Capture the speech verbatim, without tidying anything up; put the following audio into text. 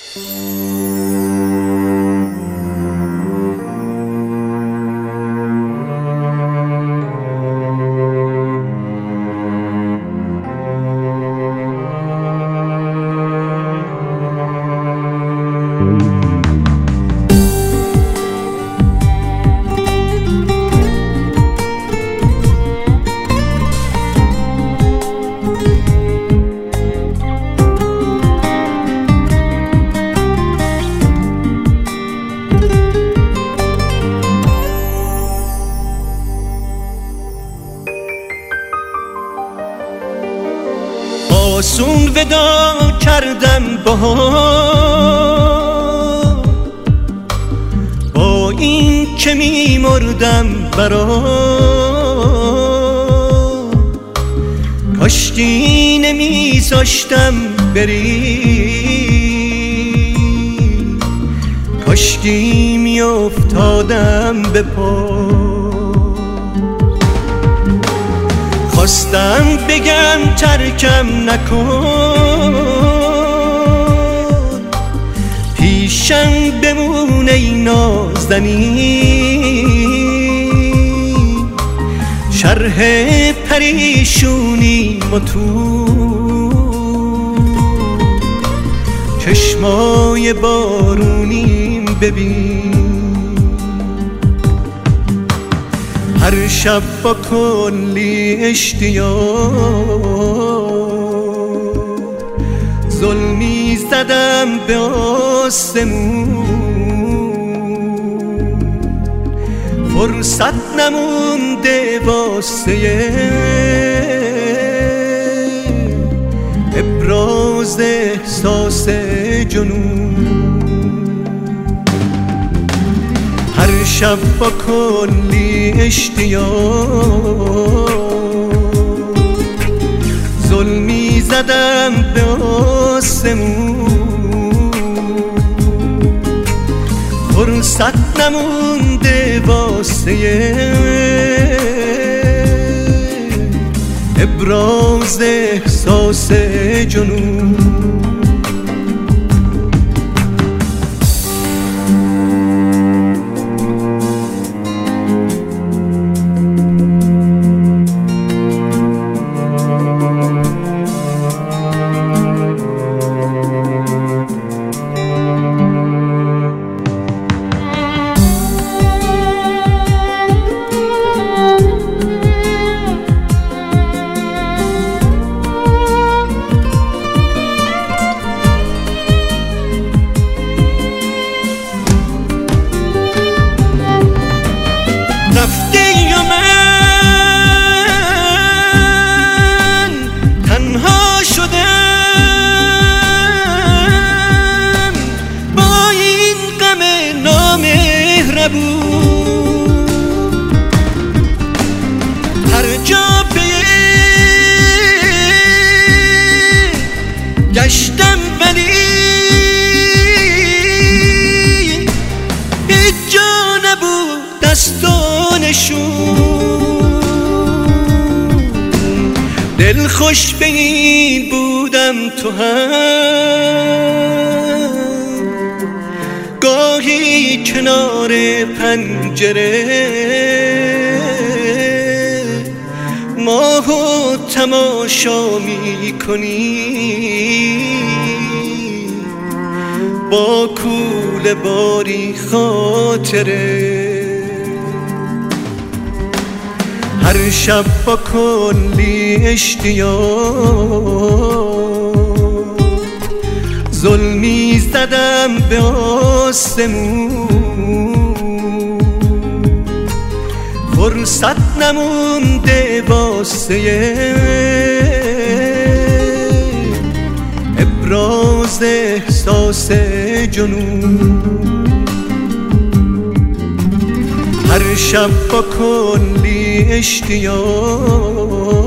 آسون ودا کردم باها، با این که می مردم برا، کاشکی نمی زاشتم بری، کاشکی می افتادم به پا. خواستم بگم ترکم نکن، پیشم بمون ای نازنین، شرح پریشونی ما تو چشمای بارونیم ببین. هر شب با کلی اشتیاق ظلمی زدم به آسمون، فرصت نمونده واسه ابراز احساس جنون. هر شب با کلی اشتیاق ظلمی زدم به آسمون، فرصت نمونده واسه ابراز احساس جنون. رفتی و من تنها شدم با این غم نامهربون. هر جا پی گشتم ولی هیچ جا نبود دستانشون. دل خوش به این بودم تو هم گاهی کنار پنجره ماهو تماشا می کنی با کوله باری خاطره. هر شب با کلی اشتیاق ظلمی زدم به آسمون، فرصت نمونده واسه ابراز احساس جنون. هر شب با کلی اشتیاق